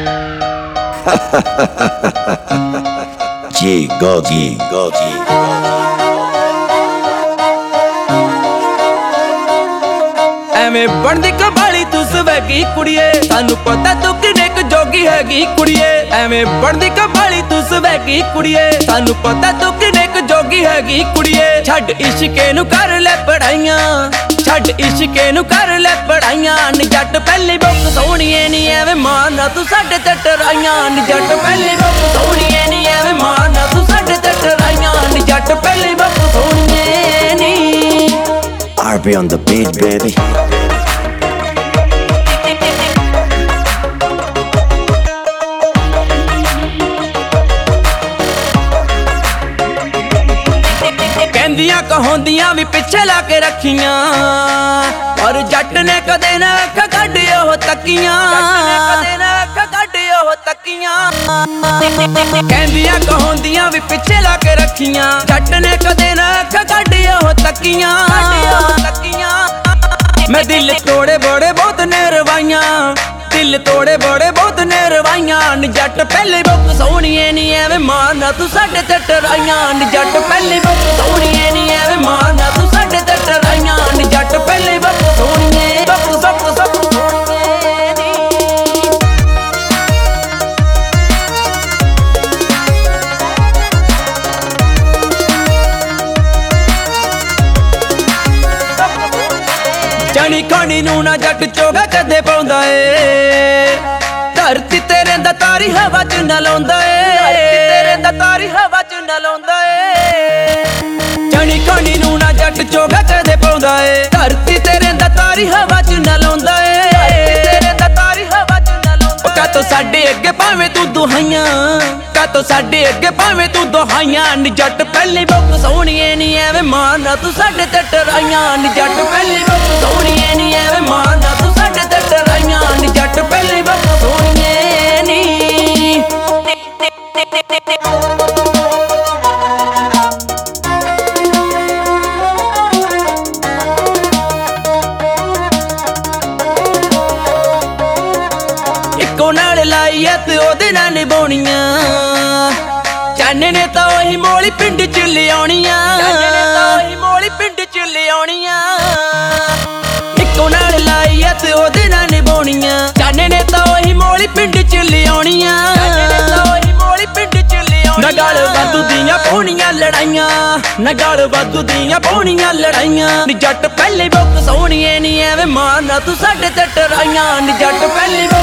G, go G, go G. ਐਵੇਂ ਬਣਦੀ ਕਬਾਲੀ ਤੂੰ ਸਵੈਗੀ ਕੁੜੀਏ, ਸਾਨੂੰ ਪਤਾ ਤੂੰ ਕਿੰਨੇ ਕੁ ਜੋਗੀ ਹੈਗੀ ਕੁੜੀਏ। ਐਵੇਂ ਬਣਦੀ ਕਬਾਲੀ ਤੂੰ ਸਵੈਗੀ ਕੁੜੀਏ, ਸਾਨੂੰ ਪਤਾ ਤੂੰ ਕਿੰਨੇ ਕੁ ਜੋਗੀ ਹੈਗੀ ਕੁੜੀਏ। ਛੱਡ ਇਸ਼ਕੇ ਨੂੰ ਕਰ ਲੈ ਪੜਾਈਆਂ, ਛੱਡ ਇਸ਼ਕੇ ਨੂੰ ਕਰ ਲੈ ਪੜਾਈਆਂ। ਨੀ ਜੱਟ ਪਹਿਲੀ ਬੁੱਕ ਸੋਹਣੀਏ ਨੀ ਐਵੇਂ ਮਾਰਨਾ ਤੂੰ ਸਾਡੇ ਤੇ ਟਰਾਈਆਂ। ਨੀ ਜੱਟ ਪਹਿਲੀ ਬੁੱਕ ਸੋਹਣੀਏ ਨੀ ਐਵੇਂ ਮਾਰਨਾ ਤੂੰ ਸਾਡੇ ਤੇ ਟਰਾਈਆਂ। ਨੀ ਜੱਟ ਪਹਿਲੀ ਬੁੱਕ ਸੋਹਣੀਏ ਨੀ। RB on the beat, baby. ਕਹਿੰਦੀਆਂ ਕਹਾਉਂਦੀਆਂ ਵੀ ਪਿੱਛੇ ਲਾ ਕੇ ਰੱਖੀਆਂ, ਪਰ ਜੱਟ ਨੇ ਕਦੇ ਨਾ ਅੱਖ ਕੱਢ ਉਹ ਤੱਕੀਆਂ। ਕਦੇ ਨਾ ਅੱਖ ਕੱਢ ਉਹ ਤੱਕੀਆਂ। ਕਹਿੰਦੀਆਂ ਕਹਾਉਂਦੀਆਂ ਵੀ ਪਿੱਛੇ ਲਾ ਕੇ ਰੱਖੀਆਂ, ਜੱਟ ਨੇ ਕਦੇ ਨਾ ਅੱਖ ਕੱਢ ਉਹ ਤੱਕੀਆਂ। ਮੈਂ ਦਿਲ ਤੋੜੇ ਬੜੇ ਬਹੁਤ ਨੇ ਰਵਾਈਆਂ, ਦਿਲ ਤੋੜੇ ਬੜੇ ਬਹੁਤ ਨੇ ਰਵਾਈਆਂ। ਨੀ ਜੱਟ ਪਹਿਲੇ ਬੁੱਕ ਸੋਹਣੀਏ ਨੀ ਐਵੇਂ ਮਾਰਨਾ ਤੂੰ ਸਾਡੇ ਤੇ ਟਰਾਈਆਂ। ਨੀ ਜੱਟ ਪਹਿਲੇ ਬੁੱਕ ਸੋਹਣੀਏ ਨੀ ਐਵੇਂ ਮਾਰਨਾ ਤੂੰ ਸਾਡੇ ਤੇ ਟਰਾਈਆਂ। ਨੀ ਜੱਟ ਪਹਿਲੇ ਬੁੱਕ ਸੋਹਣੀਏ, ਬੁੱਕ ਸੋਹਣੀਏ ਨੀ। ਜਾਣੀ ਖਾਣੀ ਨੂੰ ਨਾ ਜੱਟ ਚੋਗਾ ਕਦੇ ਪਾਉਂਦਾ ਏ, ਧਰਤੀ ਤੇਰੇ ਦਾ ਤਾਰੀ ਹਵਾ ਚ ਨਾ ਲਾਉਂਦਾ ਏ। ਤੇਰੇ ਦਾ ਤਾਰੀ ਹਵਾ ਚ ਨਾ ਲਾਉਂਦਾ ਏ। ਜਾਣੀ ਖਾਣੀ ਨੂੰ ਨਾ ਜੱਟ ਚੋਗਾ ਕਦੇ ਪਾਉਂਦਾ ਏ, ਧਰਤੀ ਤੇਰੇ ਦਾ ਤਾਰੀ ਹਵਾ ਚ ਨਾ ਲਾਉਂਦਾ ਏ। ਤੇਰੇ ਦਾ ਤਾਰੀ ਹਵਾ ਚ ਨਾ ਲਾਉਂਦਾ ਏ। ਕਾਤੋਂ ਸਾਡੇ ਅੱਗੇ ਭਾਵੇਂ ਤੂੰ ਦੁਹਾਈਆਂ, ਕਾਤੋਂ ਸਾਡੇ ਅੱਗੇ ਭਾਵੇਂ ਤੂੰ ਦੁਹਾਈਆਂ। ਨੀ ਜੱਟ ਪਹਿਲੀ ਬੁੱਕ ਸੋਹਣੀਏ ਨੀ ਐਵੇਂ ਮਾਰਨਾ ਤੂੰ ਸਾਡੇ ਤੇ ਟਰਾਈਆਂ। ਨੀ ਜੱਟ ਪਹਿਲੀ ਬੁੱਕ ਸੋਹਣੀਏ ਨੀ ਐਵੇਂ ਮਾਰਨਾ ਤੂੰ ਸਾਡੇ ਤੇ ਟਰਾਈਆਂ। ਨੀ ਜੱਟ ਪਹਿਲੀ ਬੁੱਕ ਸੋਹਣੀਏ ਨੀ। ਇੱਕੋ ਨਾਲ ਲਾਈ ਐ ਤੇ ਉਹਦੇ ਨਾਲ ਨਿਭਾਉਣੀਆਂ, ਚਾਨੇ ਨੇ ਤਾਂ ਉਹੀ ਮੋਲੀ ਪਿੰਡ ਚ ਲਿਆਉਣੀਆਂ। ਚਾਨੇ ਨੇ ਤਾਂ ਉਹੀ ਮੋਲੀ ਪਿੰਡ ਚ ਲਿਆਉਣੀਆਂ। ਇੱਕੋ ਨਾਲ ਲਾਈ ਐ ਤੇ ਉਹਦੇ ਨਾਲ ਨਿਭਾਉਣੀਆਂ, ਚਾਨੇ ਨੇ ਤਾਂ ਉਹੀ ਮੋਲੀ ਪਿੰਡ ਚ ਲਿਆਉਣੀਆਂ। ਚਾਨੇ ਨੇ ਤਾਂ ਉਹੀ ਮੋਲੀ ਪਿੰਡ ਚ ਲਿਆਉਣੀਆਂ। ਨਾ ਗਾਲ ਵਾਧੂ ਦੀਆਂ ਪਾਉਣੀਆਂ ਲੜਾਈਆਂ, ਨਾ ਗਾਲ ਵਾਧੂ ਦੀਆਂ ਪਾਉਣੀਆਂ ਲੜਾਈਆਂ। ਨੀ ਜੱਟ ਪਹਿਲੀ ਬੁੱਕ ਸੋਹਣੀਏ ਨੀ ਐਵੇਂ ਮਾਰਨਾ ਤੂੰ ਸਾਡੇ ਤੇ ਟਰਾਈਆਂ। ਨੀ ਜੱਟ ਪਹਿਲੀ